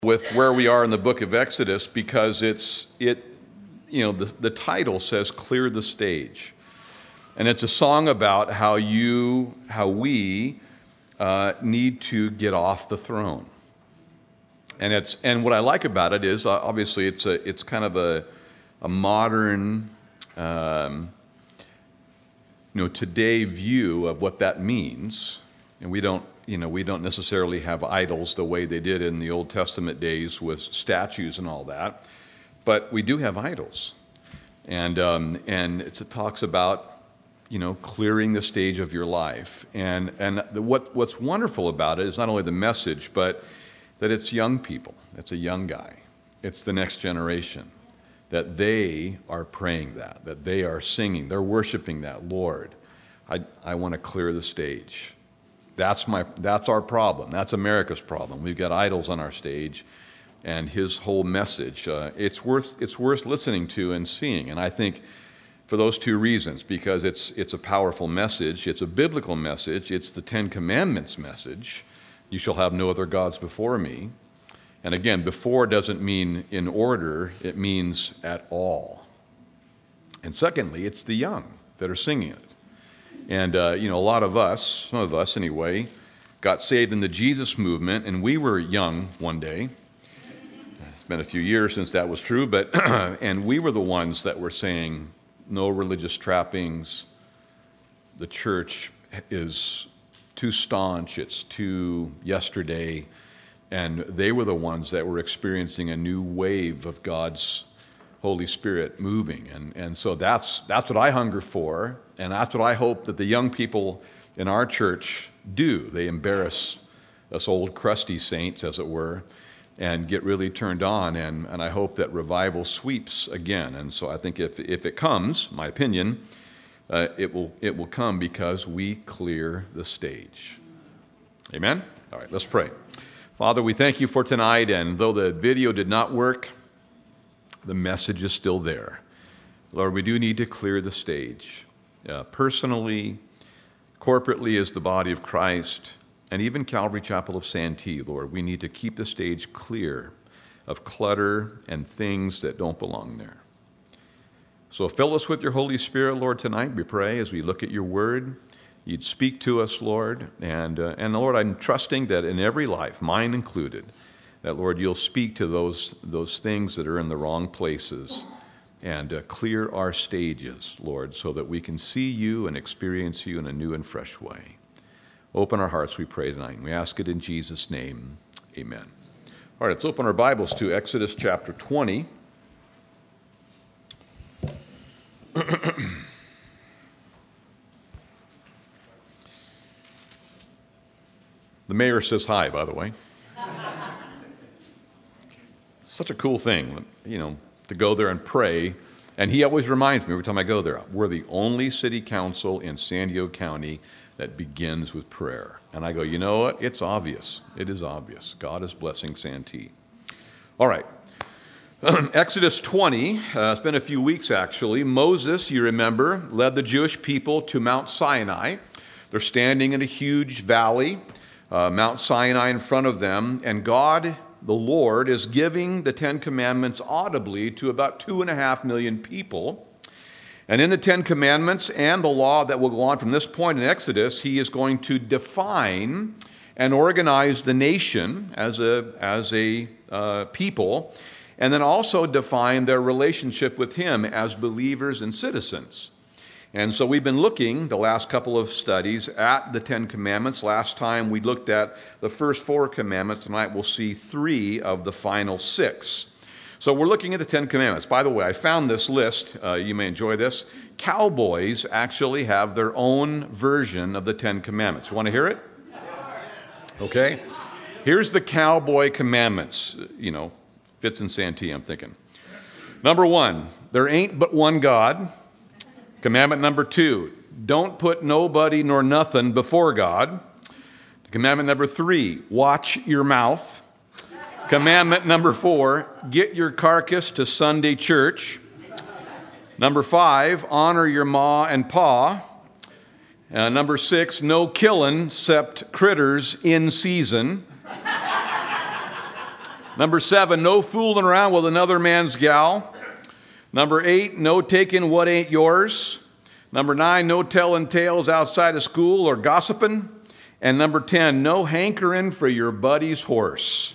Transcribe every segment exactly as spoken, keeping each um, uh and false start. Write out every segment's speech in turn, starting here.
with where we are in the book of Exodus because it's it you know the, the title says clear the stage, and it's a song about how you how we uh, need to get off the throne. And it's and what I like about it is uh, obviously it's a it's kind of a a modern um, you know today view of what that means, and we don't you know we don't necessarily have idols the way they did in the Old Testament days with statues and all that, but we do have idols, and um, and it's, it talks about you know clearing the stage of your life, and and the, what what's wonderful about it is not only the message, but that it's young people, it's a young guy, it's the next generation, that they are praying that, that they are singing, they're worshiping that, Lord, I, I want to clear the stage. That's my, that's our problem, that's America's problem. We've got idols on our stage, and his whole message, uh, it's worth it's worth listening to and seeing, and I think for those two reasons, because it's it's a powerful message, it's a biblical message, it's the Ten Commandments message. You shall have no other gods before me. And again, before doesn't mean in order, it means at all. And secondly, it's the young that are singing it. And, uh, you know, a lot of us, some of us anyway, got saved in the Jesus movement, and we were young one day. It's been a few years since that was true, but, and we were the ones that were saying, no religious trappings, the church is too staunch, it's too yesterday, and they were the ones that were experiencing a new wave of God's Holy Spirit moving, and, and so that's that's what I hunger for, and that's what I hope that the young people in our church do. They embarrass us old crusty saints, as it were, and get really turned on, and, and I hope that revival sweeps again. And so I think if if it comes, my opinion, Uh, it will it will come because we clear the stage. Amen? All right, let's pray. Father, we thank you for tonight, and though the video did not work, the message is still there. Lord, we do need to clear the stage. Uh, personally, corporately as the body of Christ, and even Calvary Chapel of Santee, Lord, we need to keep the stage clear of clutter and things that don't belong there. So fill us with your Holy Spirit, Lord, tonight, we pray, as we look at your word. You'd speak to us, Lord. And, uh, and Lord, I'm trusting that in every life, mine included, that, Lord, you'll speak to those, those things that are in the wrong places and uh, clear our stages, Lord, so that we can see you and experience you in a new and fresh way. Open our hearts, we pray tonight. We ask it in Jesus' name. Amen. All right, let's open our Bibles to Exodus chapter twenty. The mayor says hi, by the way. Such a cool thing, you know, to go there and pray. And he always reminds me every time I go there, we're the only city council in San Diego County that begins with prayer. And I go, you know what? It's obvious. It is obvious. God is blessing Santee. All right. Exodus twenty, uh, it's been a few weeks actually. Moses, you remember, led the Jewish people to Mount Sinai. They're standing in a huge valley, uh, Mount Sinai in front of them, and God, the Lord, is giving the Ten Commandments audibly to about two and a half million people. And in the Ten Commandments and the law that will go on from this point in Exodus, he is going to define and organize the nation as a, as a uh, people, and then also define their relationship with him as believers and citizens. And so we've been looking the last couple of studies at the Ten Commandments. Last time we looked at the first four commandments. Tonight we'll see three of the final six. So we're looking at the Ten Commandments. By the way, I found this list. Uh, you may enjoy this. Cowboys actually have their own version of the Ten Commandments. You want to hear it? Okay. Here's the cowboy commandments, you know, fits in Santee, I'm thinking. Number one, there ain't but one God. Commandment number two, don't put nobody nor nothing before God. Commandment number three, watch your mouth. Commandment number four, get your carcass to Sunday church. Number five, honor your ma and pa. Uh, number six, no killing except critters in season. Number seven, no fooling around with another man's gal. Number eight, no taking what ain't yours. Number nine, no telling tales outside of school or gossiping. And number ten, no hankering for your buddy's horse.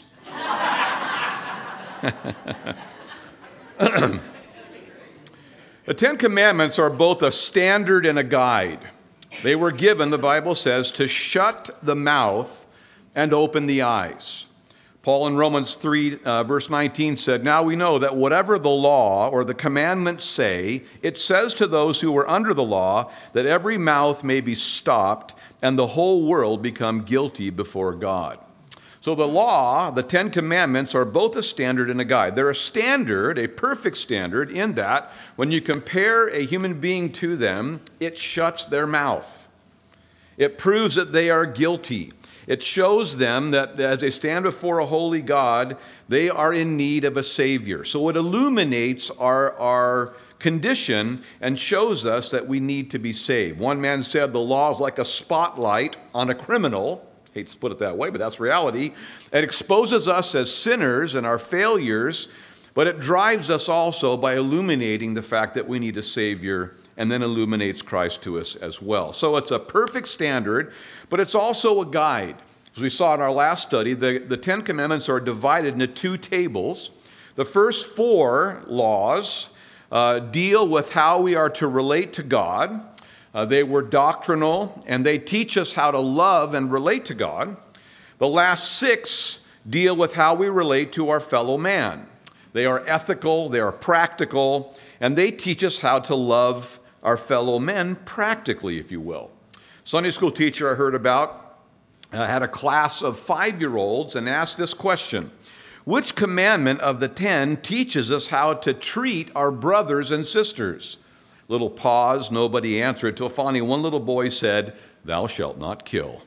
The Ten Commandments are both a standard and a guide. They were given, the Bible says, to shut the mouth and open the eyes. Paul in Romans three, uh, verse nineteen said, "Now we know that whatever the law or the commandments say, it says to those who are under the law that every mouth may be stopped and the whole world become guilty before God." So the law, the Ten Commandments, are both a standard and a guide. They're a standard, a perfect standard, in that when you compare a human being to them, it shuts their mouth. It proves that they are guilty. It shows them that as they stand before a holy God, they are in need of a Savior. So it illuminates our, our condition and shows us that we need to be saved. One man said the law is like a spotlight on a criminal. I hate to put it that way, but that's reality. It exposes us as sinners and our failures, but it drives us also by illuminating the fact that we need a Savior, and then illuminates Christ to us as well. So it's a perfect standard, but it's also a guide. As we saw in our last study, the, the Ten Commandments are divided into two tables. The first four laws uh, deal with how we are to relate to God. Uh, they were doctrinal, and they teach us how to love and relate to God. The last six deal with how we relate to our fellow man. They are ethical, they are practical, and they teach us how to love our fellow men practically, if you will. Sunday school teacher I heard about uh, had a class of five-year-olds and asked this question: which commandment of the ten teaches us how to treat our brothers and sisters? Little pause, nobody answered, till finally one little boy said, "Thou shalt not kill."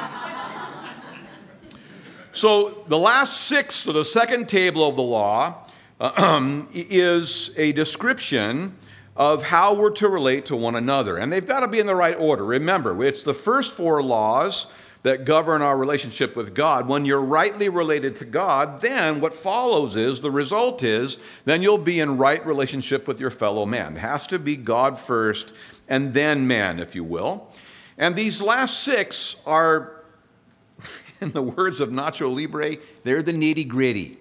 So the last six to the second table of the law uh, is a description of how we're to relate to one another. And they've got to be in the right order. Remember, it's the first four laws that govern our relationship with God. When you're rightly related to God, then what follows is, the result is, then you'll be in right relationship with your fellow man. It has to be God first and then man, if you will. And these last six are, in the words of Nacho Libre, they're the nitty-gritty.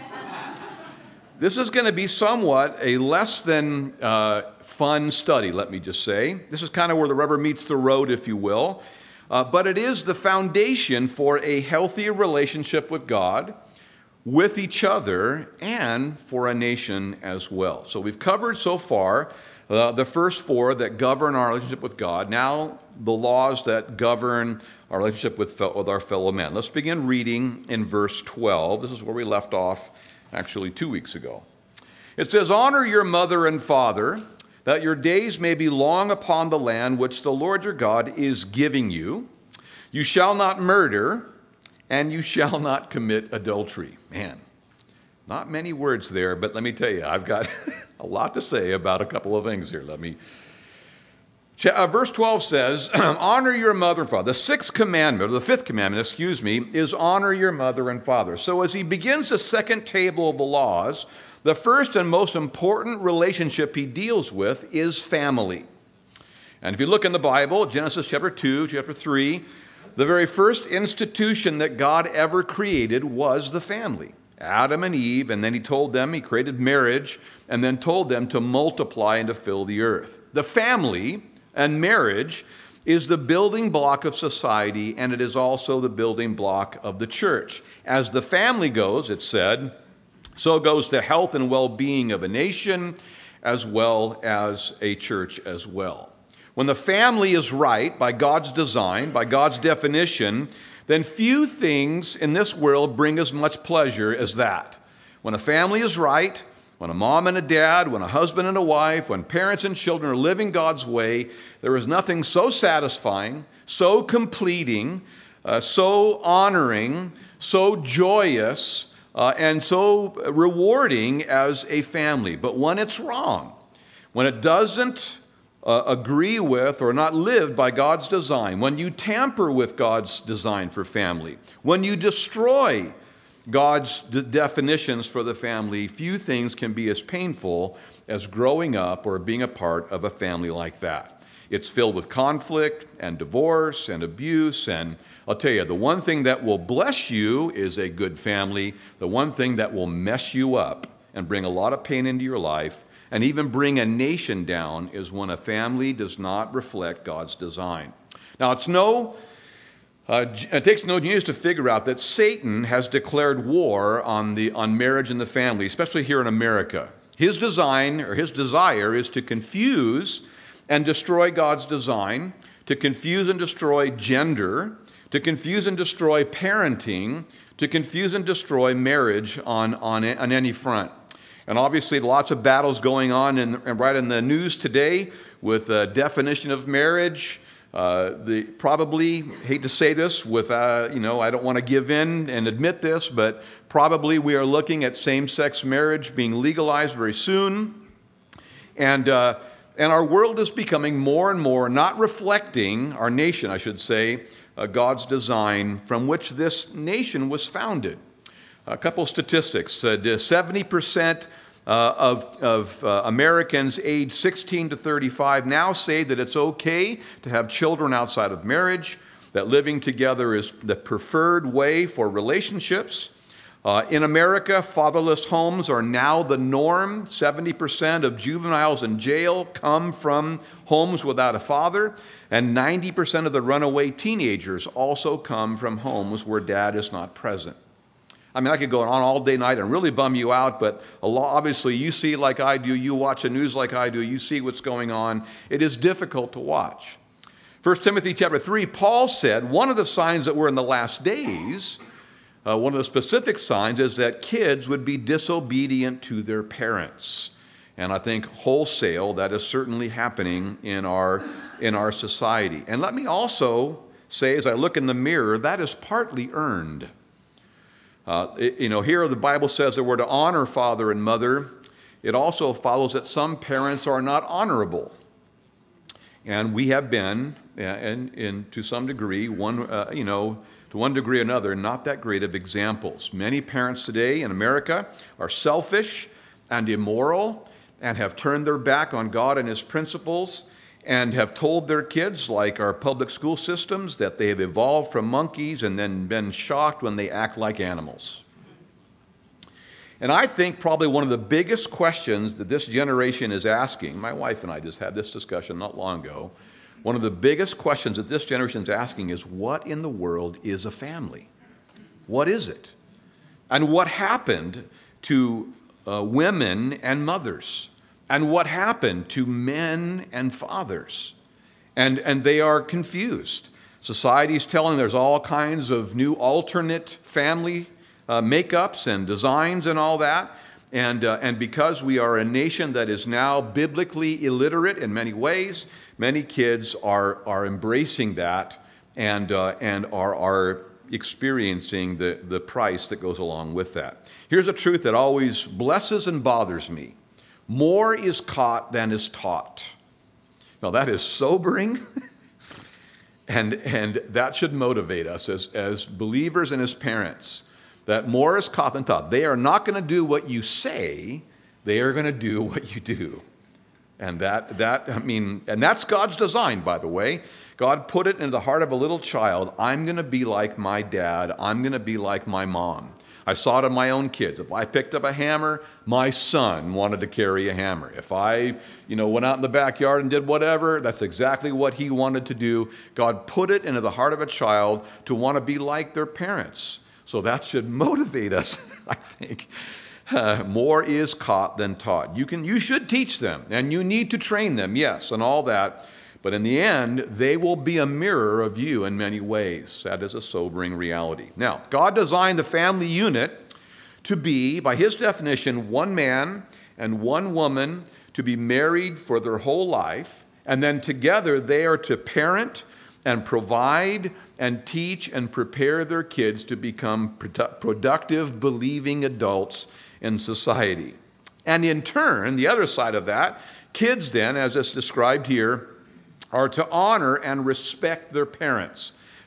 This is going to be somewhat a less than uh, fun study, let me just say. This is kind of where the rubber meets the road, if you will. Uh, but it is the foundation for a healthy relationship with God, with each other, and for a nation as well. So we've covered so far uh, the first four that govern our relationship with God. Now the laws that govern our relationship with, with our fellow men. Let's begin reading in verse twelve. This is where we left off actually two weeks ago. It says, "Honor your mother and father, that your days may be long upon the land which the Lord your God is giving you. You shall not murder, and you shall not commit adultery." Man, not many words there, but let me tell you, I've got a lot to say about a couple of things here. Let me. Verse twelve says, "Honor your mother and father." The sixth commandment, or the fifth commandment, excuse me, is honor your mother and father. So as he begins the second table of the laws, the first and most important relationship he deals with is family. And if you look in the Bible, Genesis chapter two, chapter three, the very first institution that God ever created was the family. Adam and Eve, and then he told them, he created marriage, and then told them to multiply and to fill the earth. The family and marriage is the building block of society, and it is also the building block of the church. As the family goes, it's said, so goes the health and well-being of a nation, as well as a church as well. When the family is right, by God's design, by God's definition, then few things in this world bring as much pleasure as that. When a family is right, when a mom and a dad, when a husband and a wife, when parents and children are living God's way, there is nothing so satisfying, so completing, uh, so honoring, so joyous, uh, and so rewarding as a family. But when it's wrong, when it doesn't uh, agree with or not live by God's design, when you tamper with God's design for family, when you destroy God's d- definitions for the family, few things can be as painful as growing up or being a part of a family like that. It's filled with conflict and divorce and abuse, and I'll tell you, the one thing that will bless you is a good family. The one thing that will mess you up and bring a lot of pain into your life and even bring a nation down is when a family does not reflect God's design. Now, it's no, uh, it takes no genius to figure out that Satan has declared war on the on marriage and the family, especially here in America. His design or his desire is to confuse and destroy God's design, to confuse and destroy gender, to confuse and destroy parenting, to confuse and destroy marriage on, on, on any front. And obviously lots of battles going on in, right in the news today with the definition of marriage. Uh, the probably, hate to say this, with, uh, you know, I don't want to give in and admit this, but probably we are looking at same-sex marriage being legalized very soon. And uh, and our world is becoming more and more not reflecting, our nation, I should say, uh, God's design from which this nation was founded. A couple of statistics. Uh, seventy percent uh, of, of uh, Americans aged sixteen to thirty-five now say that it's okay to have children outside of marriage, that living together is the preferred way for relationships. Uh, in America, fatherless homes are now the norm. seventy percent of juveniles in jail come from homes without a father, and ninety percent of the runaway teenagers also come from homes where dad is not present. I mean, I could go on all day, night, and really bum you out, but a lot, obviously you see like I do, you watch the news like I do, you see what's going on. It is difficult to watch. First Timothy chapter three, Paul said, one of the signs that we're in the last days, uh, one of the specific signs is that kids would be disobedient to their parents. And I think wholesale, that is certainly happening in our, in our society. And let me also say, as I look in the mirror, that is partly earned. Uh, it, you know, here the Bible says that we're to honor father and mother. It also follows that some parents are not honorable. And we have been, and, and to some degree, one, uh, you know, to one degree or another, not that great of examples. Many parents today in America are selfish and immoral and have turned their back on God and His principles and have told their kids, like our public school systems, that they have evolved from monkeys and then been shocked when they act like animals. And I think probably one of the biggest questions that this generation is asking, my wife and I just had this discussion not long ago, one of the biggest questions that this generation is asking is, what in the world is a family? What is it? And what happened to uh, women and mothers? And what happened to men and fathers? And, and they are confused. Society's telling there's all kinds of new alternate family uh, makeups and designs and all that. And, uh, and because we are a nation that is now biblically illiterate in many ways, many kids are, are embracing that and, uh, and are, are experiencing the, the price that goes along with that. Here's a truth that always blesses and bothers me. More is caught than is taught. Now that is sobering, and, and that should motivate us as, as believers and as parents, that more is caught than taught. They are not going to do what you say, they are going to do what you do. And that, that, I mean, and that's God's design, by the way. God put it in the heart of a little child. I'm going to be like my dad. I'm going to be like my mom. I saw it in my own kids. If I picked up a hammer, my son wanted to carry a hammer. If I, you know, went out in the backyard and did whatever, that's exactly what he wanted to do. God put it into the heart of a child to want to be like their parents. So that should motivate us, I think. Uh, more is caught than taught. You can, you should teach them, and you need to train them, yes, and all that. But in the end, they will be a mirror of you in many ways. That is a sobering reality. Now, God designed the family unit to be, by His definition, one man and one woman to be married for their whole life, and then together they are to parent and provide and teach and prepare their kids to become productive, believing adults in society. And in turn, the other side of that, kids then, as it's described here, are to honor and respect their parents.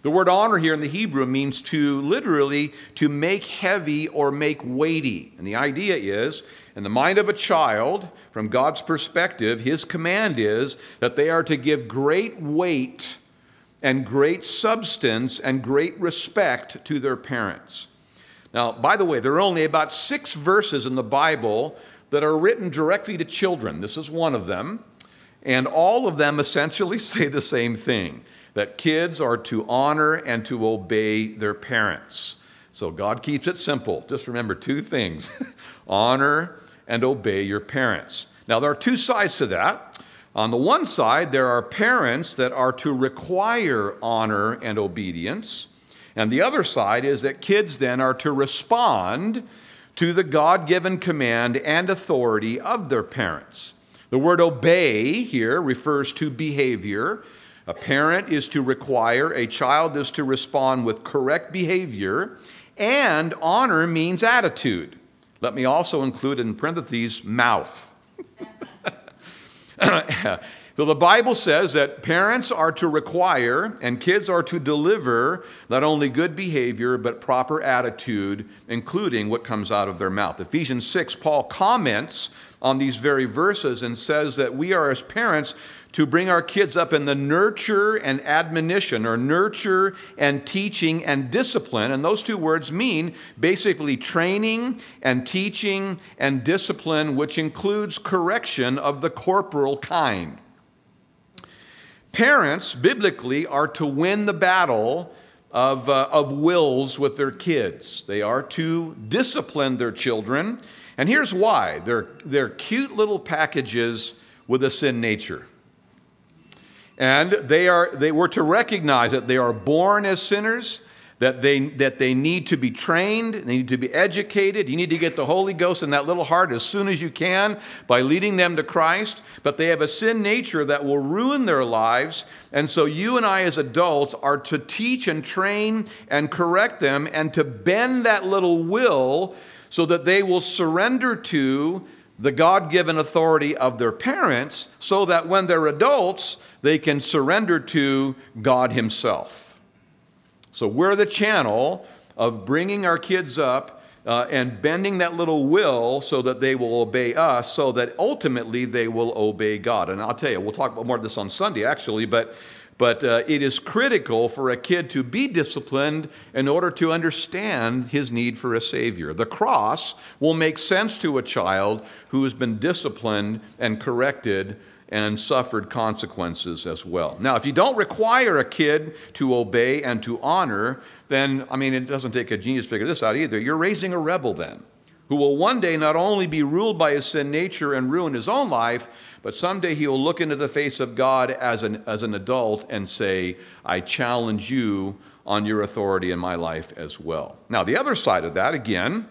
The word honor here in the Hebrew means to literally to make heavy or make weighty. And the idea is, in the mind of a child, from God's perspective, his command is that they are to give great weight and great substance and great respect to their parents. Now, by the way, there are only about six verses in the Bible that are written directly to children. This is one of them. And all of them essentially say the same thing, that kids are to honor and to obey their parents. So God keeps it simple. Just remember two things, honor and obey your parents. Now, there are two sides to that. On the one side, there are parents that are to require honor and obedience. And the other side is that kids then are to respond to the God-given command and authority of their parents. The word obey here refers to behavior. A parent is to require, a child is to respond with correct behavior, and honor means attitude. Let me also include in parentheses, mouth. So the Bible says that parents are to require and kids are to deliver not only good behavior, but proper attitude, including what comes out of their mouth. Ephesians six, Paul comments on these very verses and says that we are as parents to bring our kids up in the nurture and admonition, or nurture and teaching and discipline. And those two words mean basically training and teaching and discipline, which includes correction of the corporal kind. Parents, biblically, are to win the battle of, uh, of wills with their kids. They are to discipline their children. And here's why. They're, they're cute little packages with a sin nature. And they are they were to recognize that they are born as sinners, that they that they need to be trained, they need to be educated. You need to get the Holy Ghost in that little heart as soon as you can by leading them to Christ. But they have a sin nature that will ruin their lives. And so you and I as adults are to teach and train and correct them and to bend that little will so that they will surrender to the God-given authority of their parents, so that when they're adults, they can surrender to God himself. So we're the channel of bringing our kids up uh, and bending that little will so that they will obey us, so that ultimately they will obey God. And I'll tell you, we'll talk about more of this on Sunday, actually, but But uh, it is critical for a kid to be disciplined in order to understand his need for a Savior. The cross will make sense to a child who has been disciplined and corrected and suffered consequences as well. Now, if you don't require a kid to obey and to honor, then, I mean, it doesn't take a genius to figure this out either. You're raising a rebel then, who will one day not only be ruled by his sin nature and ruin his own life, but someday he will look into the face of God as an, as an adult and say, I challenge you on your authority in my life as well. Now, the other side of that, again,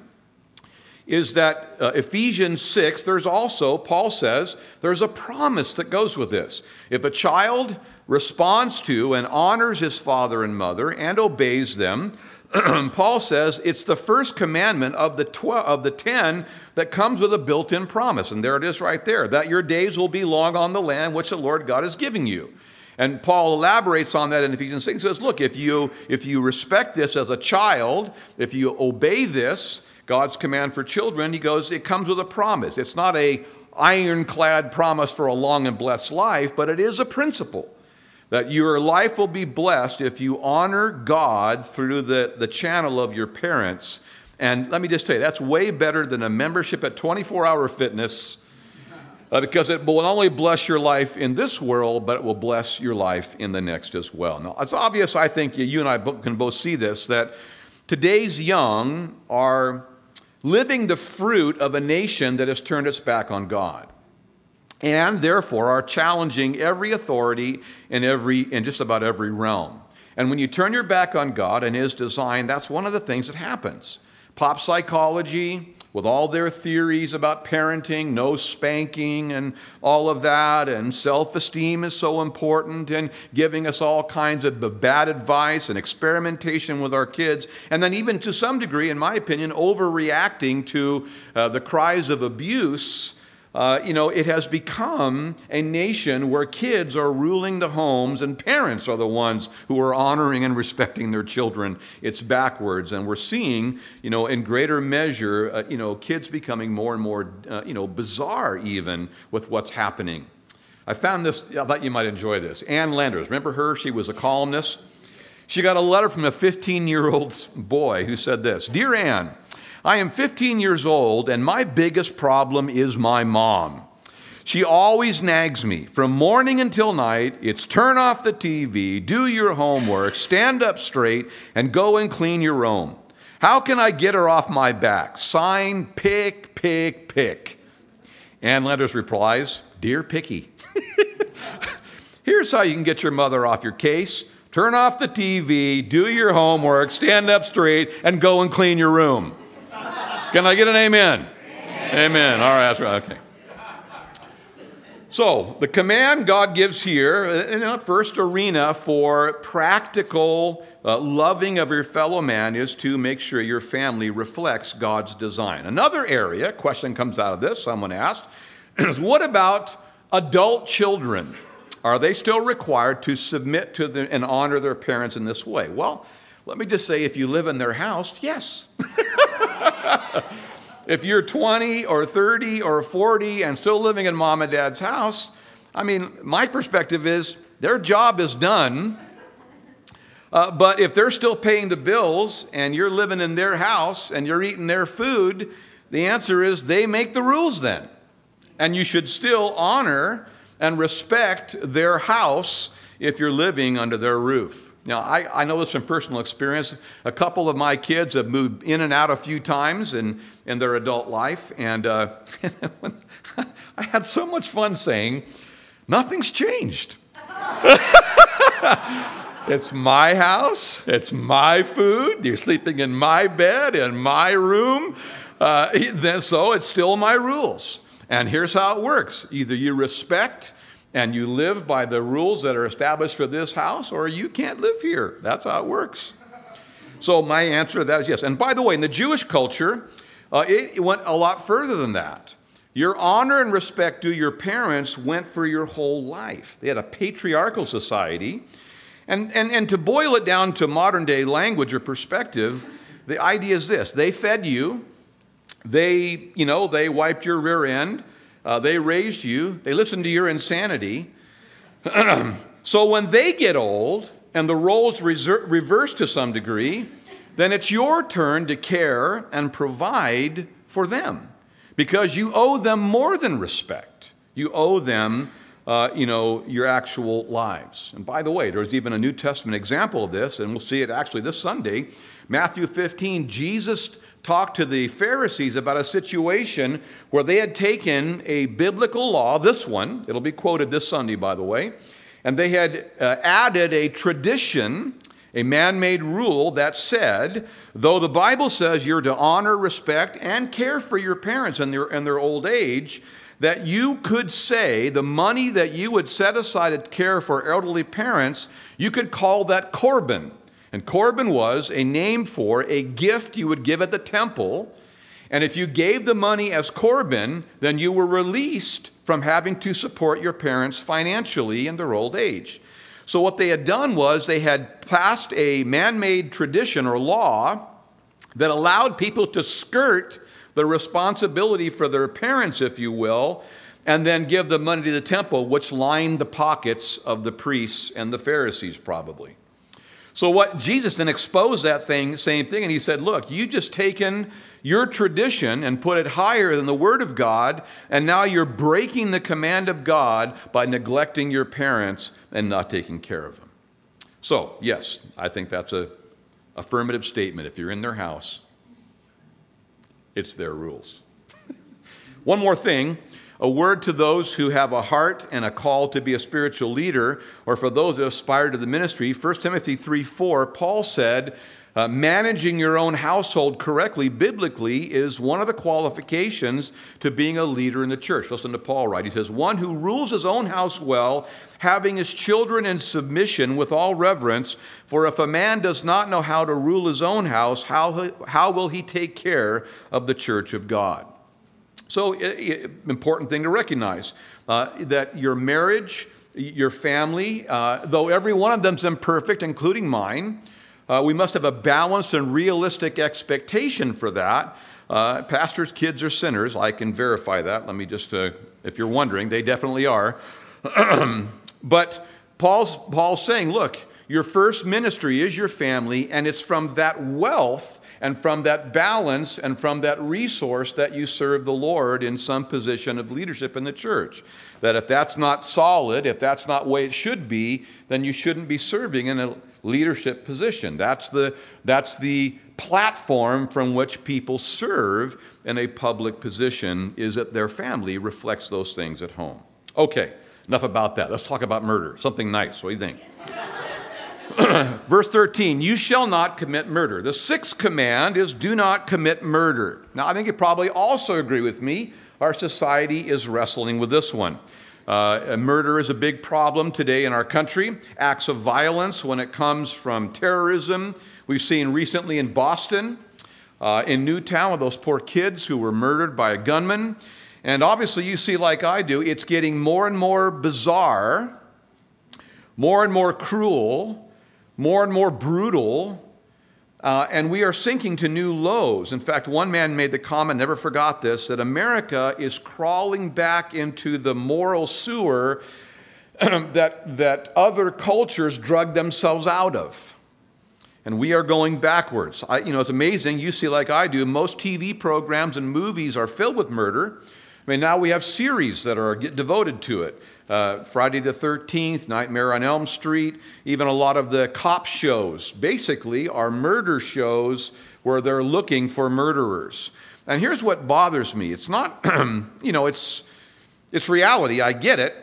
is that uh, Ephesians six, there's also, Paul says, there's a promise that goes with this. If a child responds to and honors his father and mother and obeys them, Paul says it's the first commandment of the twelve, of the ten that comes with a built-in promise. And there it is right there, that your days will be long on the land which the Lord God is giving you. And Paul elaborates on that in Ephesians six. He says, look, if you, if you respect this as a child, if you obey this, God's command for children, he goes, it comes with a promise. It's not a ironclad promise for a long and blessed life, but it is a principle that your life will be blessed if you honor God through the, the channel of your parents. And let me just tell you, that's way better than a membership at twenty-four hour Fitness, uh, because it will not only bless your life in this world, but it will bless your life in the next as well. Now, it's obvious, I think you and I can both see this, that today's young are living the fruit of a nation that has turned its back on God, and therefore are challenging every authority in every in just about every realm. And when you turn your back on God and his design, that's one of the things that happens. Pop psychology, with all their theories about parenting, no spanking and all of that, and self-esteem is so important, and giving us all kinds of bad advice and experimentation with our kids, and then even to some degree, in my opinion, overreacting to uh, the cries of abuse Uh, you know, it has become a nation where kids are ruling the homes and parents are the ones who are honoring and respecting their children. It's backwards, and we're seeing, you know, in greater measure, uh, you know, kids becoming more and more, uh, you know, bizarre even with what's happening. I found this, I thought you might enjoy this. Ann Landers, remember her? She was a columnist. She got a letter from a fifteen-year-old boy who said this: "Dear Ann, I am fifteen years old, and my biggest problem is my mom. She always nags me from morning until night. It's turn off the T V, do your homework, stand up straight, and go and clean your room. How can I get her off my back? Sign, pick, pick, pick." Ann Landers replies, "Dear Picky, here's how you can get your mother off your case. Turn off the T V, do your homework, stand up straight, and go and clean your room." Can I get an amen? Amen. Amen. All right, that's right. Okay. So the command God gives here in the first arena for practical uh, loving of your fellow man is to make sure your family reflects God's design. Another area, question comes out of this, someone asked, is what about adult children? Are they still required to submit to the, and honor their parents in this way? Well, let me just say, if you live in their house, yes. If you're twenty or thirty or forty and still living in mom and dad's house, I mean, my perspective is their job is done. Uh, but if they're still paying the bills and you're living in their house and you're eating their food, the answer is they make the rules then. And you should still honor and respect their house if you're living under their roof. Now, I, I know this from personal experience. A couple of my kids have moved in and out a few times in, in their adult life, and uh, I had so much fun saying, nothing's changed. It's my house, it's my food, you're sleeping in my bed, in my room, uh, then so it's still my rules. And here's how it works. Either you respect and you live by the rules that are established for this house, or you can't live here. That's how it works. So my answer to that is yes. And by the way, in the Jewish culture, uh, it, it went a lot further than that. Your honor and respect to your parents went for your whole life. They had a patriarchal society. And, and, and to boil it down to modern day language or perspective, the idea is this. They fed you. They, you know, they wiped your rear end. Uh, they raised you. They listened to your insanity. So when they get old and the roles reser- reverse to some degree, then it's your turn to care and provide for them because you owe them more than respect. You owe them, uh, you know, your actual lives. And by the way, there's even a New Testament example of this, and we'll see it actually this Sunday. Matthew fifteen, Jesus talked to the Pharisees about a situation where they had taken a biblical law, this one, it'll be quoted this Sunday, by the way, and they had uh, added a tradition, a man-made rule that said, though the Bible says you're to honor, respect, and care for your parents in their, in their old age, that you could say the money that you would set aside to care for elderly parents, you could call that Corban. And Corban was a name for a gift you would give at the temple. And if you gave the money as Corban, then you were released from having to support your parents financially in their old age. So what they had done was they had passed a man-made tradition or law that allowed people to skirt the responsibility for their parents, if you will, and then give the money to the temple, which lined the pockets of the priests and the Pharisees probably. So what Jesus then exposed that thing, same thing, and he said, look, you just taken your tradition and put it higher than the Word of God, and now you're breaking the command of God by neglecting your parents and not taking care of them. So, yes, I think that's a affirmative statement. If you're in their house, it's their rules. One more thing. A word to those who have a heart and a call to be a spiritual leader, or for those that aspire to the ministry. First Timothy three four, Paul said, uh, managing your own household correctly, biblically, is one of the qualifications to being a leader in the church. Listen to Paul, right? He says, one who rules his own house well, having his children in submission with all reverence, for if a man does not know how to rule his own house, how, how will he take care of the church of God? So, I- I- important thing to recognize, uh, that your marriage, your family, uh, though every one of them's imperfect, including mine, uh, we must have a balanced and realistic expectation for that. Uh, pastors' kids are sinners. I can verify that. Let me just, uh, if you're wondering, they definitely are. But Paul's, Paul's saying, look, your first ministry is your family, and it's from that wealth and from that balance and from that resource that you serve the Lord in some position of leadership in the church. That if that's not solid, if that's not the way it should be, then you shouldn't be serving in a leadership position. That's the, that's the platform from which people serve in a public position, is that their family reflects those things at home. Okay, enough about that. Let's talk about murder. Something nice. What do you think? Verse thirteen, you shall not commit murder. The sixth command is do not commit murder. Now, I think you probably also agree with me. Our society is wrestling with this one. Uh, murder is a big problem today in our country. Acts of violence when it comes from terrorism. We've seen recently in Boston, uh, in Newtown, with those poor kids who were murdered by a gunman. And obviously, you see, like I do, it's getting more and more bizarre, more and more cruel, more and more brutal, uh, and we are sinking to new lows. In fact, one man made the comment, never forgot this, that America is crawling back into the moral sewer that, that other cultures drug themselves out of. And we are going backwards. I, you know, it's amazing. You see, like I do, most T V programs and movies are filled with murder. I mean, now we have series that are devoted to it. Uh, Friday the thirteenth, Nightmare on Elm Street, even a lot of the cop shows basically are murder shows where they're looking for murderers. And here's what bothers me. It's not, you know, it's, it's reality. I get it.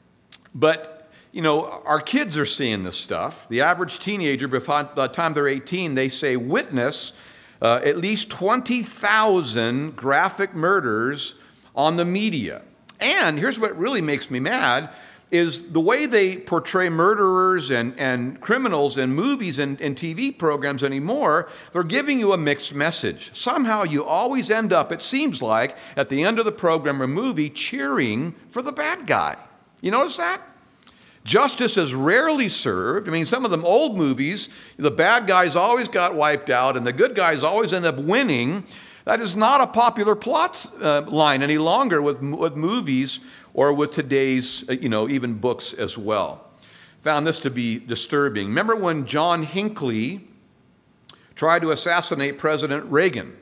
But, you know, our kids are seeing this stuff. The average teenager, by the time they're eighteen, they say witness uh, at least twenty thousand graphic murders on the media. And here's what really makes me mad, is the way they portray murderers and, and criminals in movies and, and T V programs anymore. They're giving you a mixed message. Somehow you always end up, it seems like, at the end of the program or movie, cheering for the bad guy. You notice that? Justice is rarely served. I mean, some of them old movies, the bad guys always got wiped out and the good guys always end up winning. That is not a popular plot uh, line any longer with, with movies or with today's, uh, you know, even books as well. Found this to be disturbing. Remember when John Hinckley tried to assassinate President Reagan?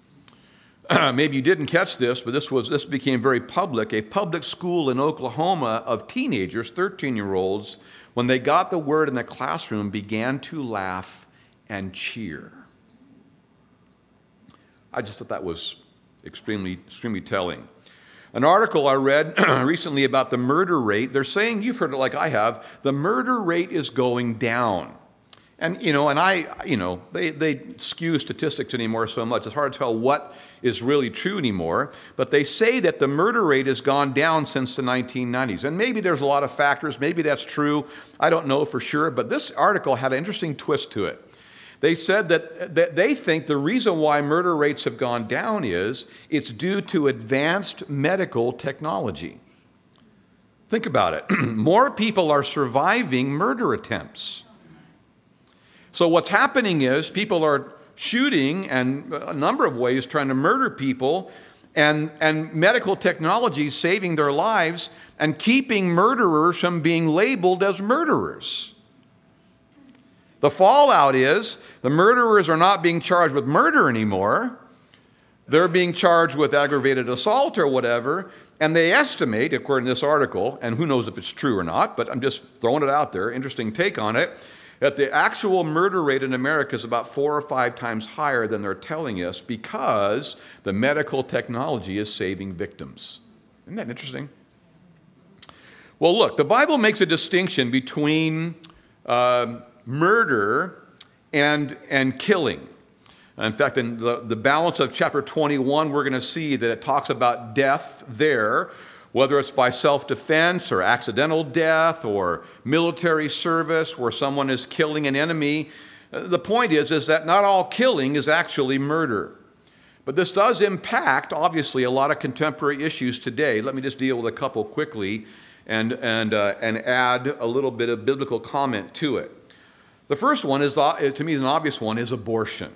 Maybe you didn't catch this, but this was this became very public. A public school in Oklahoma of teenagers, thirteen-year-olds, when they got the word in the classroom, began to laugh and cheer. I just thought that was extremely, extremely telling. An article I read recently about the murder rate, they're saying, you've heard it like I have, the murder rate is going down. And, you know, and I, you know, they, they skew statistics anymore so much, it's hard to tell what is really true anymore. But they say that the murder rate has gone down since the nineteen nineties. And maybe there's a lot of factors, maybe that's true, I don't know for sure. But this article had an interesting twist to it. They said that, that they think the reason why murder rates have gone down is it's due to advanced medical technology. Think about it. More people are surviving murder attempts. So what's happening is people are shooting and a number of ways trying to murder people, and, and medical technology is saving their lives and keeping murderers from being labeled as murderers. The fallout is the murderers are not being charged with murder anymore. They're being charged with aggravated assault or whatever, and they estimate, according to this article, and who knows if it's true or not, but I'm just throwing it out there, interesting take on it, that the actual murder rate in America is about four or five times higher than they're telling us because the medical technology is saving victims. Isn't that interesting? Well, look, the Bible makes a distinction between um, murder and, and killing. In fact, in the, the balance of chapter twenty-one, we're going to see that it talks about death there, whether it's by self-defense or accidental death or military service where someone is killing an enemy. The point is, is that not all killing is actually murder. But this does impact, obviously, a lot of contemporary issues today. Let me just deal with a couple quickly and, and, uh, and add a little bit of biblical comment to it. The first one is, uh, to me, is an obvious one, is abortion.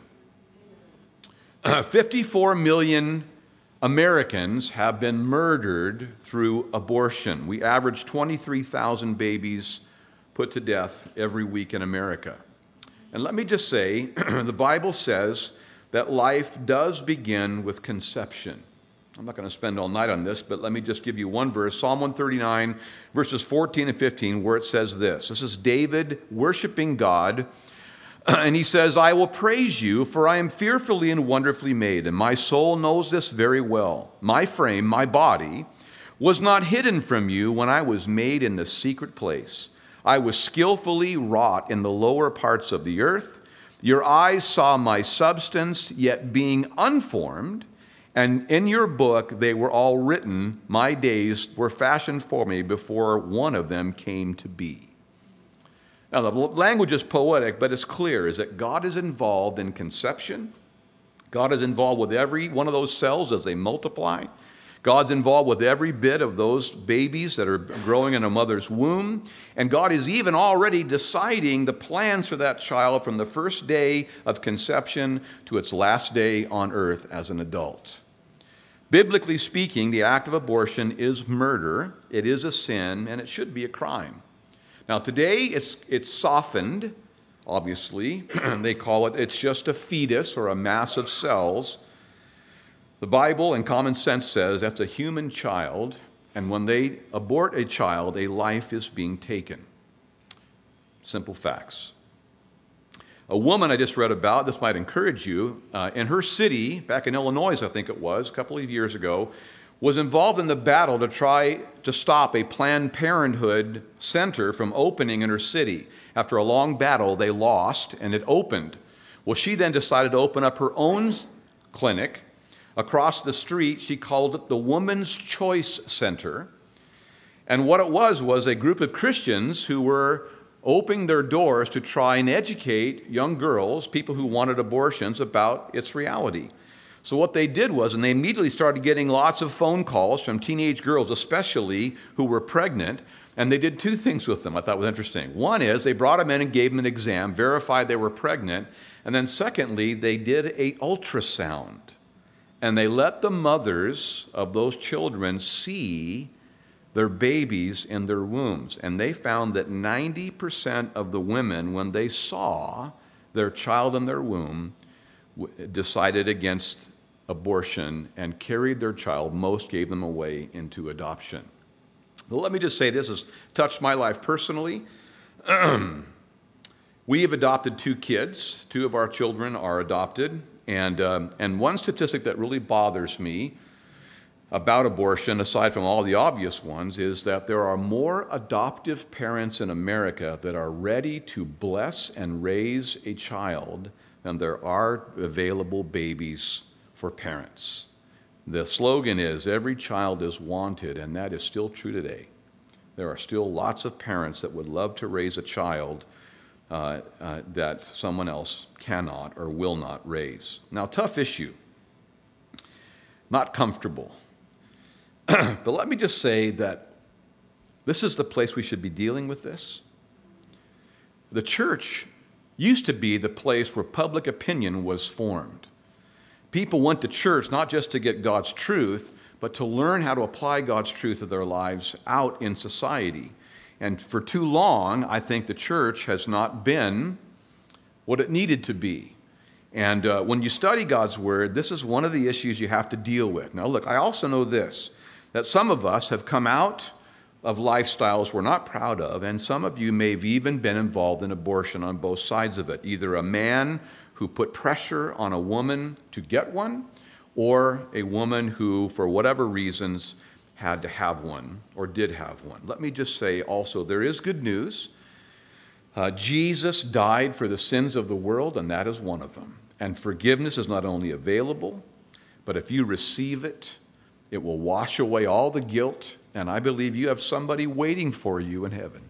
fifty-four million Americans have been murdered through abortion. We average twenty-three thousand babies put to death every week in America. And let me just say, the Bible says that life does begin with conception. I'm not going to spend all night on this, but let me just give you one verse, Psalm one thirty-nine, verses fourteen and fifteen, where it says this. This is David worshiping God, and he says, I will praise you, for I am fearfully and wonderfully made, and my soul knows this very well. My frame, my body, was not hidden from you when I was made in the secret place. I was skillfully wrought in the lower parts of the earth. Your eyes saw my substance, yet being unformed, and in your book they were all written. My days were fashioned for me before one of them came to be. Now, the language is poetic, but it's clear, is that God is involved in conception. God is involved with every one of those cells as they multiply. God's involved with every bit of those babies that are growing in a mother's womb. And God is even already deciding the plans for that child from the first day of conception to its last day on earth as an adult. Biblically speaking, the act of abortion is murder. It is a sin, and it should be a crime. Now, today it's, it's softened, obviously. They call it, it's just a fetus or a mass of cells. The Bible and common sense says that's a human child, and when they abort a child, a life is being taken. Simple facts. A woman I just read about, this might encourage you, uh, in her city, back in Illinois, I think it was, a couple of years ago, was involved in the battle to try to stop a Planned Parenthood center from opening in her city. After a long battle, they lost, and it opened. Well, she then decided to open up her own clinic. Across the street, she called it the Woman's Choice Center. And what it was was a group of Christians who were opening their doors to try and educate young girls, people who wanted abortions, about its reality. So what they did was, and they immediately started getting lots of phone calls from teenage girls, especially who were pregnant, and they did two things with them I thought was interesting. One is they brought them in and gave them an exam, verified they were pregnant, and then secondly, they did an ultrasound. And they let the mothers of those children see their babies in their wombs. And they found that ninety percent of the women, when they saw their child in their womb, decided against abortion and carried their child. Most gave them away into adoption. But let me just say, this has touched my life personally. We have adopted two kids. Two of our children are adopted. And, um, and one statistic that really bothers me about abortion, aside from all the obvious ones, is that there are more adoptive parents in America that are ready to bless and raise a child than there are available babies for parents. The slogan is, every child is wanted, and that is still true today. There are still lots of parents that would love to raise a child Uh, uh, that someone else cannot or will not raise. Now, tough issue. Not comfortable. But let me just say that this is the place we should be dealing with this. The church used to be the place where public opinion was formed. People went to church not just to get God's truth, but to learn how to apply God's truth to their lives out in society. And for too long, I think the church has not been what it needed to be. And uh, when you study God's word, this is one of the issues you have to deal with. Now, look, I also know this, that some of us have come out of lifestyles we're not proud of, and some of you may have even been involved in abortion on both sides of it. Either a man who put pressure on a woman to get one, or a woman who, for whatever reasons, had to have one or did have one. Let me just say also, there is good news. Uh, Jesus died for the sins of the world, and that is one of them. And forgiveness is not only available, but if you receive it, it will wash away all the guilt, and I believe you have somebody waiting for you in heaven.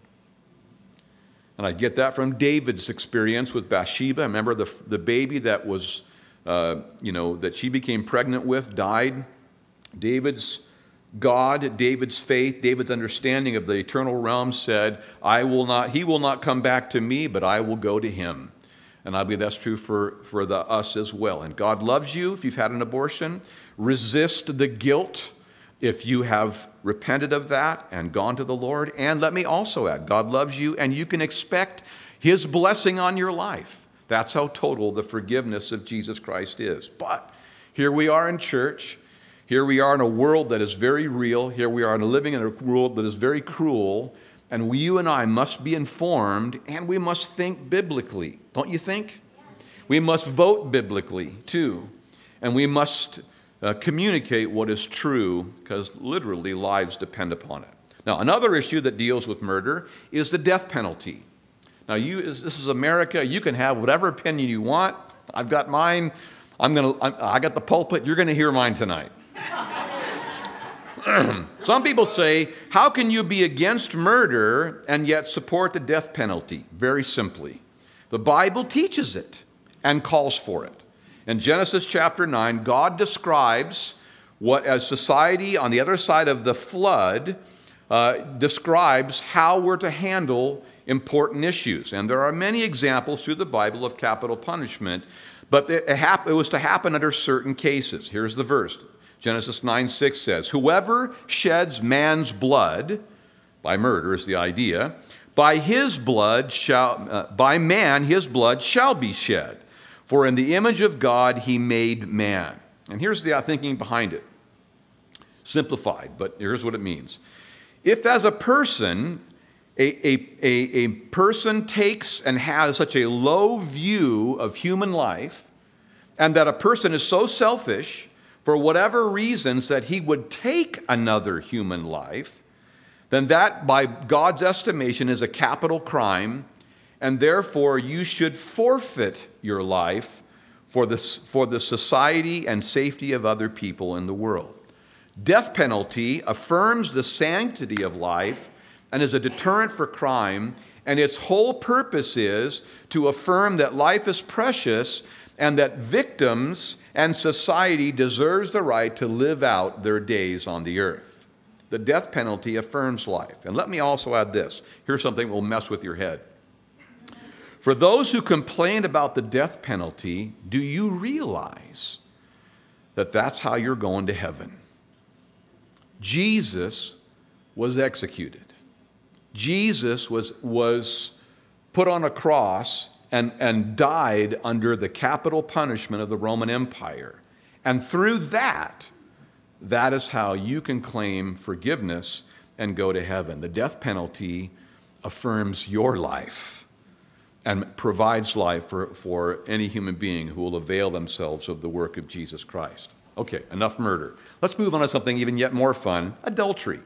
And I get that from David's experience with Bathsheba. Remember the, the baby that was uh, you know, that she became pregnant with died. David's God, David's faith, David's understanding of the eternal realm said, I will not, he will not come back to me, but I will go to him. And I believe that's true for, for the, us as well. And God loves you if you've had an abortion. Resist the guilt if you have repented of that and gone to the Lord. And let me also add, God loves you, and you can expect his blessing on your life. That's how total the forgiveness of Jesus Christ is. But here we are in church. Here we are in a world that is very real. Here we are living in a world that is very cruel. And we, you and I must be informed, and we must think biblically. Don't you think? We must vote biblically, too. And we must uh, communicate what is true, because literally lives depend upon it. Now, another issue that deals with murder is the death penalty. Now, you, this is America. You can have whatever opinion you want. I've got mine. I'm gonna. I, I got the pulpit. You're going to hear mine tonight. Some people say, how can you be against murder and yet support the death penalty? Very simply, the Bible teaches it and calls for it. In Genesis chapter nine, God describes what, as society on the other side of the flood, uh, describes how we're to handle important issues. And there are many examples through the Bible of capital punishment, but it, it was to happen under certain cases. Here's the verse. Genesis nine six says, whoever sheds man's blood, by murder is the idea, by his blood shall, uh, by man his blood shall be shed. For in the image of God he made man. And here's the thinking behind it. Simplified, but here's what it means. If as a person, a, a, a, a person takes and has such a low view of human life, and that a person is so selfish for whatever reasons that he would take another human life, then that, by God's estimation, is a capital crime, and therefore you should forfeit your life for the, for the society and safety of other people in the world. Death penalty affirms the sanctity of life and is a deterrent for crime, and its whole purpose is to affirm that life is precious and that victims and society deserves the right to live out their days on the earth. The death penalty affirms life. And let me also add this. Here's something that will mess with your head. For those who complain about the death penalty, do you realize that that's how you're going to heaven? Jesus was executed. Jesus was, was put on a cross And, and died under the capital punishment of the Roman Empire. And through that, that is how you can claim forgiveness and go to heaven. The death penalty affirms your life and provides life for, for any human being who will avail themselves of the work of Jesus Christ. Okay, enough murder. Let's move on to something even yet more fun, adultery.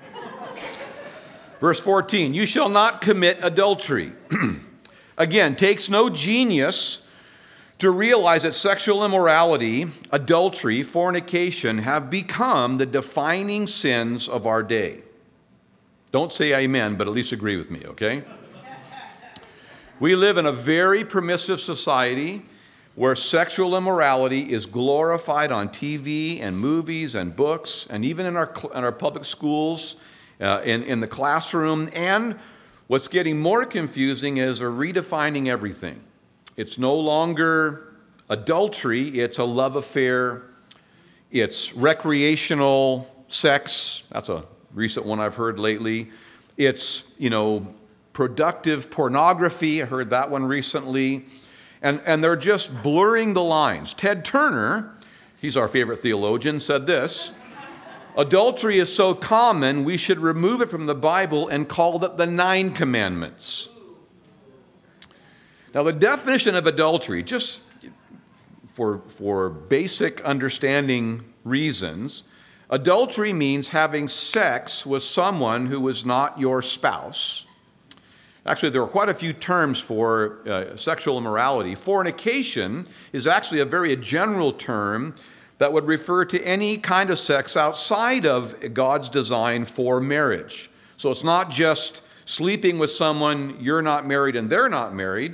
Verse fourteen, you shall not commit adultery. Again, takes no genius to realize that sexual immorality, adultery, fornication have become the defining sins of our day. Don't say amen, but at least agree with me, okay? We live in a very permissive society where sexual immorality is glorified on T V and movies and books, and even in our, in our public schools, uh, in, in the classroom. And what's getting more confusing is they're redefining everything. It's no longer adultery, it's a love affair, it's recreational sex. That's a recent one I've heard lately. It's, you know, productive pornography. I heard that one recently. And, and they're just blurring the lines. Ted Turner, he's our favorite theologian, said this: adultery is so common, we should remove it from the Bible and call it the Nine Commandments. Now, the definition of adultery, just for, for basic understanding reasons, adultery means having sex with someone who is not your spouse. Actually, there are quite a few terms for uh, sexual immorality. Fornication is actually a very general term that would refer to any kind of sex outside of God's design for marriage. So it's not just sleeping with someone, you're not married and they're not married.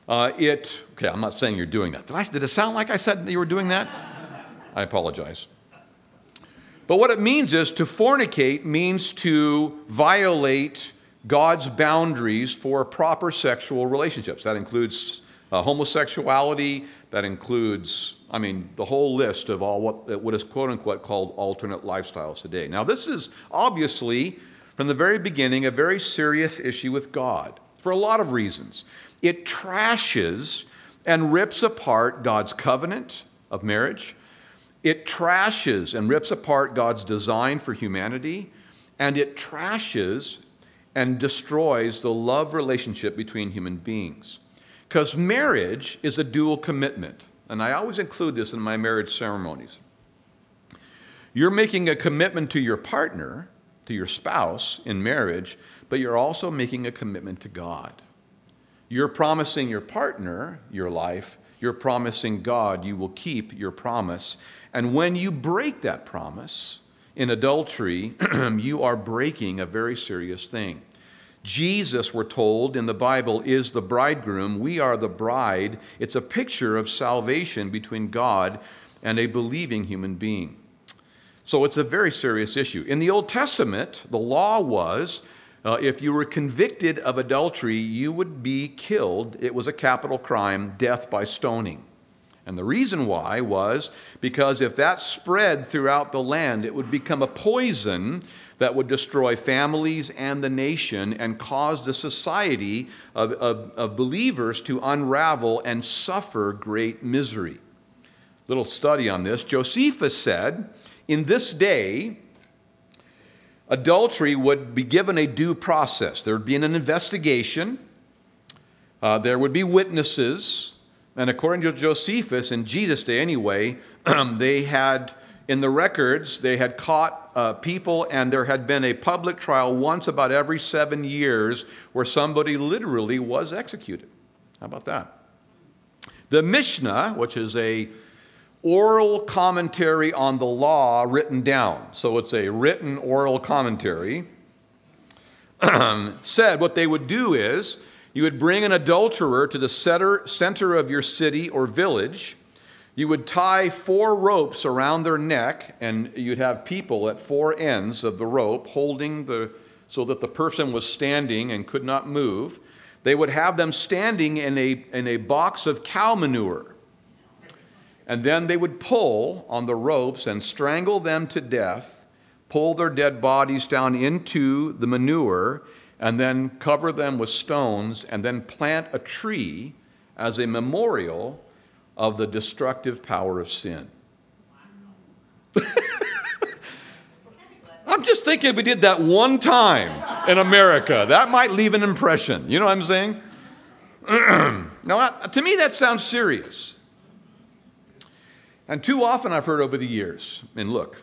Uh, it, okay, I'm not saying you're doing that. Did, I, did it sound like I said that you were doing that? I apologize. But what it means is to fornicate means to violate God's boundaries for proper sexual relationships. That includes uh, homosexuality. That includes, I mean, the whole list of all what, what is quote-unquote called alternate lifestyles today. Now, this is obviously, from the very beginning, a very serious issue with God for a lot of reasons. It trashes and rips apart God's covenant of marriage. It trashes and rips apart God's design for humanity, and it trashes and destroys the love relationship between human beings. Because marriage is a dual commitment, and I always include this in my marriage ceremonies. You're making a commitment to your partner, to your spouse in marriage, but you're also making a commitment to God. You're promising your partner your life. You're promising God you will keep your promise. And when you break that promise in adultery, you are breaking a very serious thing. Jesus, we're told in the Bible, is the bridegroom. We are the bride. It's a picture of salvation between God and a believing human being. So it's a very serious issue. In the Old Testament, the law was uh, if you were convicted of adultery, you would be killed. It was a capital crime, death by stoning. And the reason why was because if that spread throughout the land, it would become a poison that would destroy families and the nation and cause the society of, of, of believers to unravel and suffer great misery. Little study on this. Josephus said, in this day, adultery would be given a due process. There would be an investigation. Uh, there would be witnesses. And according to Josephus, in Jesus' day anyway, they had, in the records, they had caught uh, people, and there had been a public trial once about every seven years where somebody literally was executed. How about that? The Mishnah, which is a oral commentary on the law written down, so it's a written oral commentary, said what they would do is you would bring an adulterer to the center, center of your city or village. You would tie four ropes around their neck, and you'd have people at four ends of the rope holding the, so that the person was standing and could not move. They would have them standing in a, in a box of cow manure. And then they would pull on the ropes and strangle them to death, pull their dead bodies down into the manure, and then cover them with stones, and then plant a tree as a memorial of the destructive power of sin. I'm just thinking if we did that one time in America, that might leave an impression. You know what I'm saying? Now, to me, that sounds serious. And too often I've heard over the years, and look,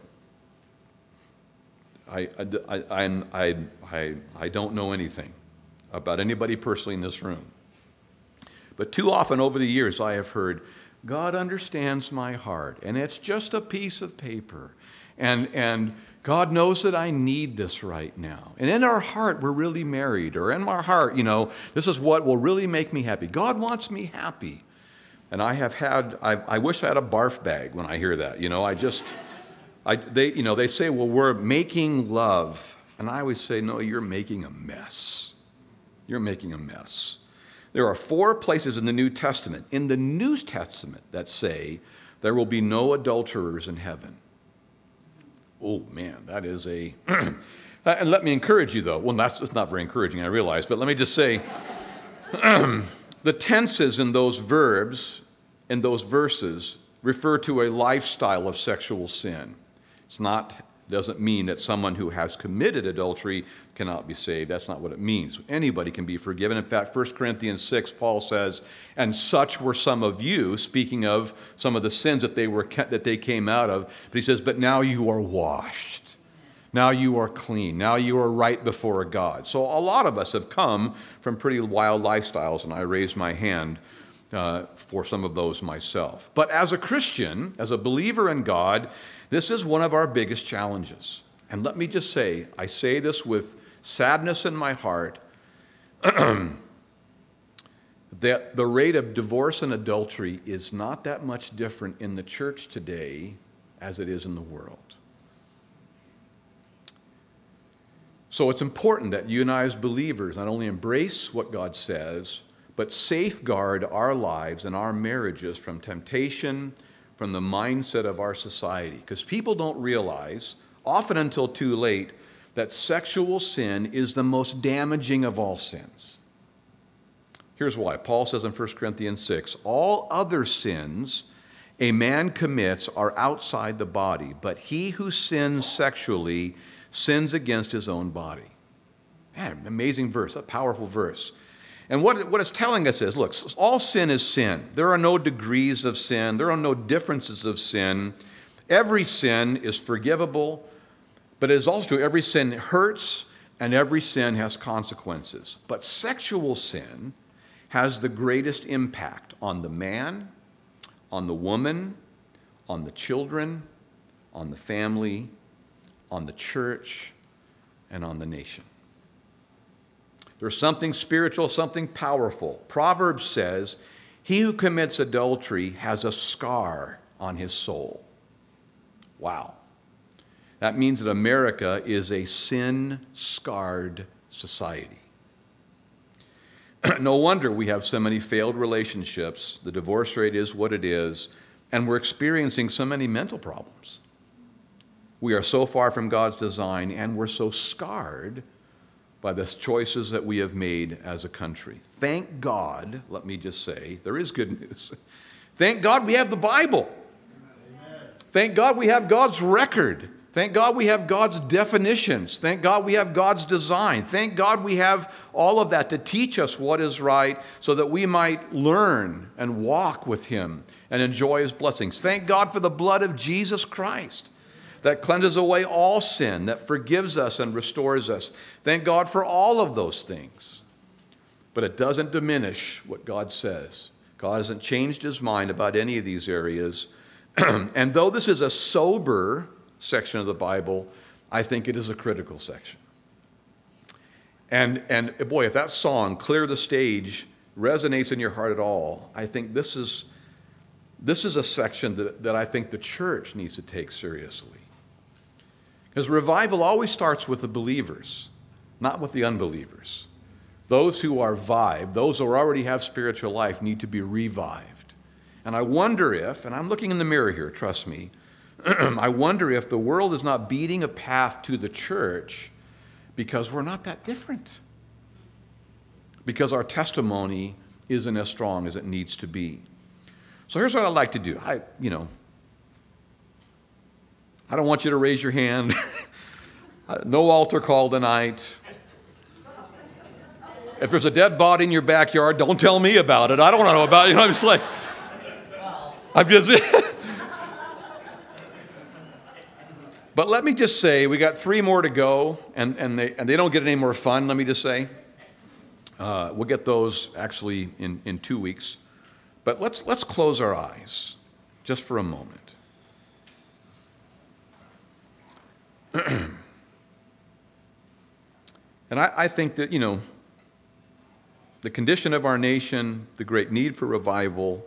I, I, I, I, I, I don't know anything about anybody personally in this room. But too often over the years I have heard, God understands my heart, and it's just a piece of paper. And, and God knows that I need this right now. And in our heart, we're really married. Or in my heart, you know, this is what will really make me happy. God wants me happy. And I have had, I, I wish I had a barf bag when I hear that. You know, I just, I, they, you know, they say, well, we're making love. And I always say, no, you're making a mess. You're making a mess. There are four places in the New Testament, in the New Testament, that say there will be no adulterers in heaven. Oh, man, that is a... And let me encourage you, though. Well, that's, that's not very encouraging, I realize. But let me just say, the tenses in those verbs, in those verses, refer to a lifestyle of sexual sin. It's not... doesn't mean that someone who has committed adultery cannot be saved. That's not what it means. Anybody can be forgiven. In fact, First Corinthians six, Paul says, and such were some of you, speaking of some of the sins that they were that they came out of. But he says, but now you are washed. Now you are clean. Now you are right before God. So a lot of us have come from pretty wild lifestyles, and I raise my hand uh, for some of those myself. But as a Christian, as a believer in God, this is one of our biggest challenges. And let me just say, I say this with sadness in my heart. that the rate of divorce and adultery is not that much different in the church today as it is in the world. So it's important that you and I as believers not only embrace what God says, but safeguard our lives and our marriages from temptation, from the mindset of our society. Because people don't realize, often until too late, that sexual sin is the most damaging of all sins. Here's why. Paul says in First Corinthians six, all other sins a man commits are outside the body, but he who sins sexually sins against his own body. Man, amazing verse, a powerful verse. And what, what it's telling us is, look, all sin is sin. There are no degrees of sin. There are no differences of sin. Every sin is forgivable, but it is also true, every sin hurts and every sin has consequences. But sexual sin has the greatest impact on the man, on the woman, on the children, on the family, on the church, and on the nation. There's something spiritual, something powerful. Proverbs says, he who commits adultery has a scar on his soul. Wow. That means that America is a sin-scarred society. No wonder we have so many failed relationships. The divorce rate is what it is, and we're experiencing so many mental problems. We are so far from God's design, and we're so scarred by the choices that we have made as a country. Thank God, let me just say, there is good news. Thank God we have the Bible. Amen. Thank God we have God's record. Thank God we have God's definitions. Thank God we have God's design. Thank God we have all of that to teach us what is right so that we might learn and walk with Him and enjoy His blessings. Thank God for the blood of Jesus Christ that cleanses away all sin, that forgives us and restores us. Thank God for all of those things. But it doesn't diminish what God says. God hasn't changed His mind about any of these areas. And though this is a sober section of the Bible, I think it is a critical section. And, and boy, if that song, Clear the Stage, resonates in your heart at all, I think this is, this is a section that, that I think the church needs to take seriously. Because revival always starts with the believers, not with the unbelievers. Those who are vived, those who already have spiritual life, need to be revived. And I wonder if, and I'm looking in the mirror here, trust me, I wonder if the world is not beating a path to the church because we're not that different. Because our testimony isn't as strong as it needs to be. So here's what I'd like to do. I, you know, I don't want you to raise your hand. No altar call tonight. If there's a dead body in your backyard, don't tell me about it. I don't want to know about it. You know, I'm just like, I'm just... But let me just say, we got three more to go, and, and, they, and they don't get any more fun, let me just say. Uh, we'll get those actually in, in two weeks. But let's, let's close our eyes just for a moment. And I, I think that, you know, the condition of our nation, the great need for revival,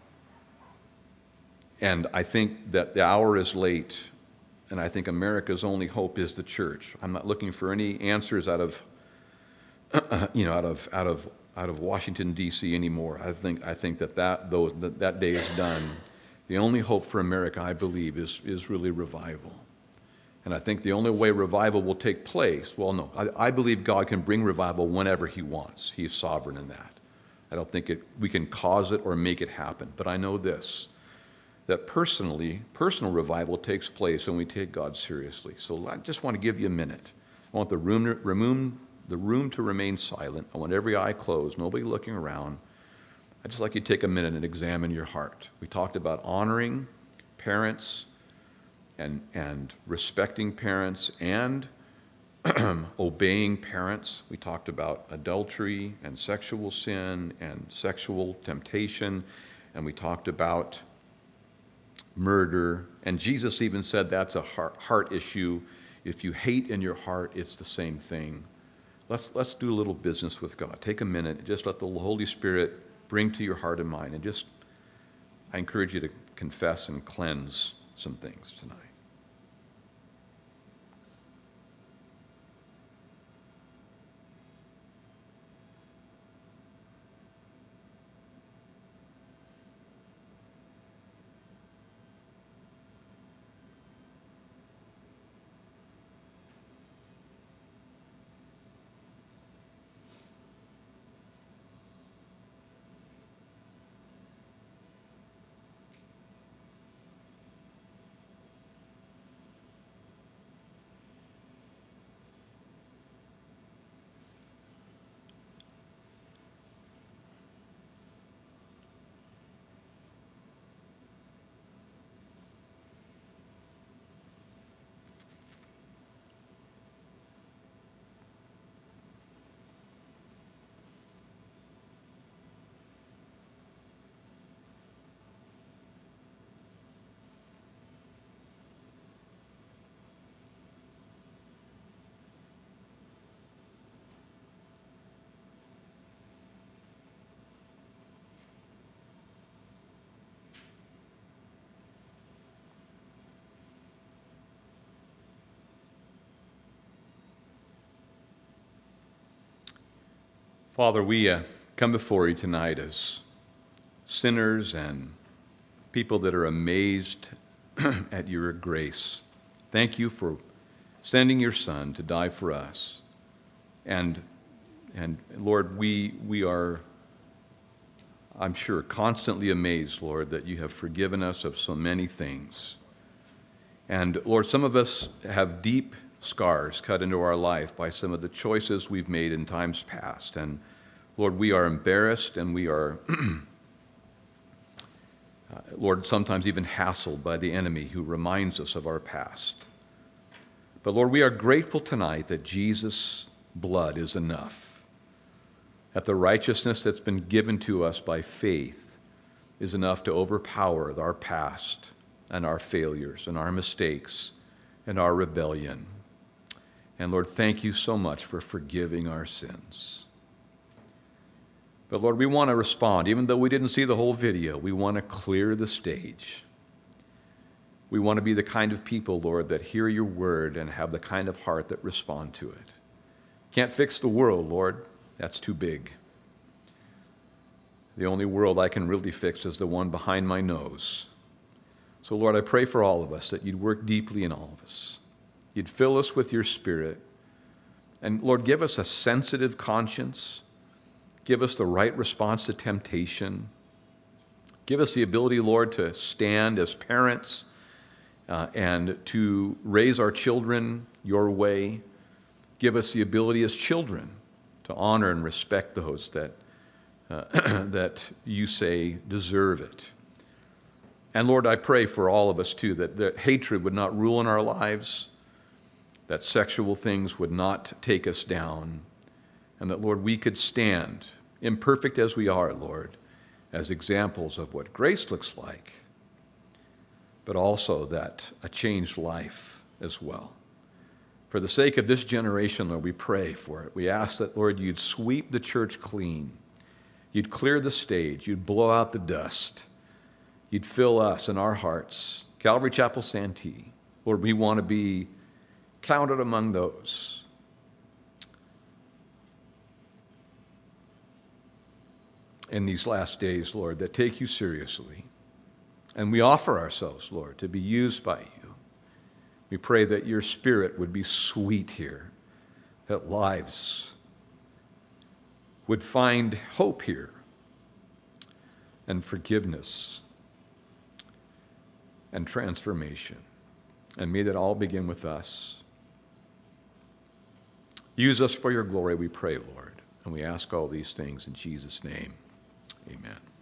and I think that the hour is late. And I think America's only hope is the church. I'm not looking for any answers out of, uh, you know, out of out of out of Washington D C anymore. I think I think that that though that, that day is done. The only hope for America, I believe, is is really revival. And I think the only way revival will take place. Well, no, I, I believe God can bring revival whenever He wants. He's sovereign in that. I don't think it we can cause it or make it happen. But I know this, that personally, personal revival takes place when we take God seriously. So I just want to give you a minute. I want the room to, room, the room to remain silent. I want every eye closed, nobody looking around. I'd just like you to take a minute and examine your heart. We talked about honoring parents and, and respecting parents and obeying parents. We talked about adultery and sexual sin and sexual temptation. And we talked about murder, and Jesus even said that's a heart, heart issue. If you hate in your heart, it's the same thing. Let's let's do a little business with God. Take a minute, just let the Holy Spirit bring to your heart and mind. And just, I encourage you to confess and cleanse some things tonight. Father, we uh, come before you tonight as sinners and people that are amazed at your grace. Thank you for sending your Son to die for us. And, and Lord, we, we are, I'm sure, constantly amazed, Lord, that you have forgiven us of so many things. And Lord, some of us have deep scars cut into our life by some of the choices we've made in times past. And Lord, we are embarrassed and we are, uh, Lord, sometimes even hassled by the enemy who reminds us of our past. But Lord, we are grateful tonight that Jesus' blood is enough, that the righteousness that's been given to us by faith is enough to overpower our past and our failures and our mistakes and our rebellion. And Lord, thank you so much for forgiving our sins. But Lord, we want to respond. Even though we didn't see the whole video, we want to clear the stage. We want to be the kind of people, Lord, that hear your word and have the kind of heart that respond to it. Can't fix the world, Lord. That's too big. The only world I can really fix is the one behind my nose. So, Lord, I pray for all of us that you'd work deeply in all of us. You'd fill us with your Spirit. And, Lord, give us a sensitive conscience. Give us the right response to temptation. Give us the ability, Lord, to stand as parents uh, and to raise our children your way. Give us the ability as children to honor and respect those that, uh, that you say deserve it. And Lord, I pray for all of us too, that, that hatred would not rule in our lives, that sexual things would not take us down, and that, Lord, we could stand, imperfect as we are, Lord, as examples of what grace looks like, but also that a changed life as well. For the sake of this generation, Lord, we pray for it. We ask that, Lord, you'd sweep the church clean. You'd clear the stage. You'd blow out the dust. You'd fill us in our hearts. Calvary Chapel Santee, Lord, we want to be counted among those in these last days, Lord, that take you seriously. And we offer ourselves, Lord, to be used by you. We pray that your Spirit would be sweet here, that lives would find hope here and forgiveness and transformation. And may that all begin with us. Use us for your glory, we pray, Lord. And we ask all these things in Jesus' name. Amen.